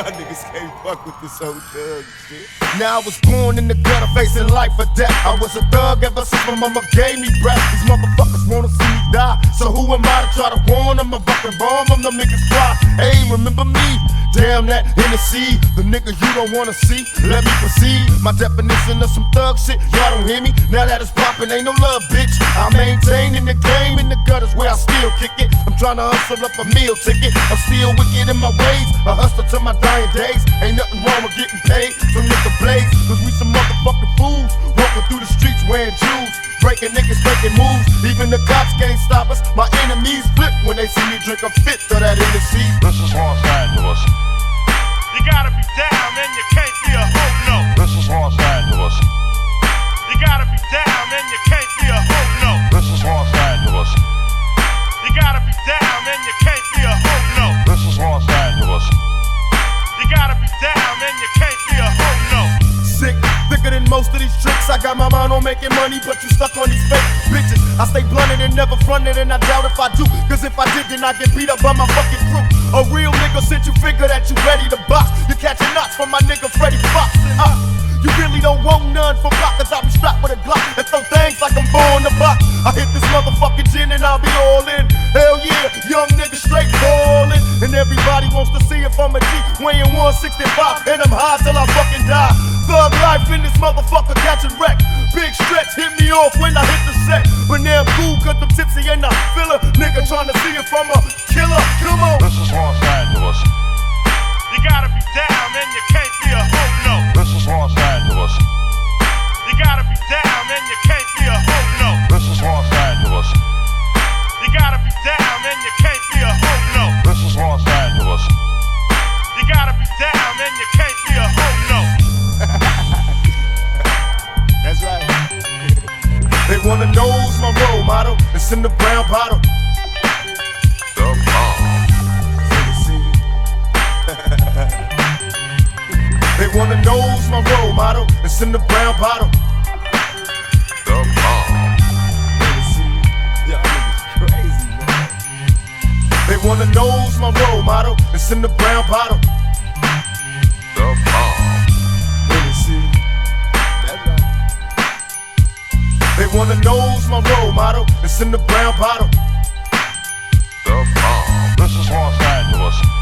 Y'all niggas can't fuck with this old thug shit. Now I was born in the gutter facing life or death. I was a thug ever since my mama gave me breath. These motherfuckers wanna see me die, so who am I to try to warn them? A fucking bomb them, them niggas fly. Hey, remember me? Damn that Hennessy, the nigga you don't wanna see. Let me proceed. My definition of some thug shit, y'all don't hear me. Now that it's poppin', ain't no love, bitch. I maintain in the game, in the gutters where I still kick it. I'm tryna hustle up a meal ticket. I'm still wicked in my ways, a hustler to my dying days. Ain't nothing wrong with getting paid, so nigga blaze. Cause we some motherfucking fools, walking through the streets wearing jewels. Breaking niggas, breaking moves, even the cops can't stop us. My enemies flip when they see me drink a fifth of that Hennessy. This is Los Angeles. You gotta be down and you can't be a hoe, no. This is Los Angeles. You gotta be down and you can't be a hoe, no. This is Los Angeles. You gotta be down and you can't be a hoe, no. This is Los Angeles. You gotta be down and you can't be a hoe, no. Sick, thicker than most of these tricks. I got my mind on making money, but you stuck on these fake bitches. I stay blunted and never fronted, and I doubt if I do. Cause if I did, then I get beat up by my fucking crew. A real nigga since you figure that you ready to box. You catching knots from my nigga Freddie Fox. You really don't want none for block, cause I be strapped with a Glock and throw things like I'm born to box. I hit this motherfucking gin and I'll be all in. Hell yeah, young nigga straight ballin'. And everybody wants to see if I'm a G, weighing 165, and I'm high till I fucking die. Thug life in this motherfucker catching wreck. Big stretch hit me off when I hit the set. But now I'm cool cause I'm tipsy and I feel a nigga trying to see if I'm a killer. Come on. This is Los Angeles. You gotta be down and you can't be a hoe, no. This is Los Angeles. You gotta be down and you can't be a hoe, no. This is Los Angeles. You gotta be down and you can't be a hoe, no. This is Los Angeles. You gotta be down and you can't be a hoe, no. That's right. They wanna know who's my role model. It's in the brown bottle. The bomb. They wanna know who's my role model. It's in the brown bottle. The bomb. Yeah, niggas crazy, man. They wanna know who's my role model. It's in the brown bottle. The bomb. That's right. They wanna know who's my role model. It's in the brown bottle. The bomb. This is Los Angeles.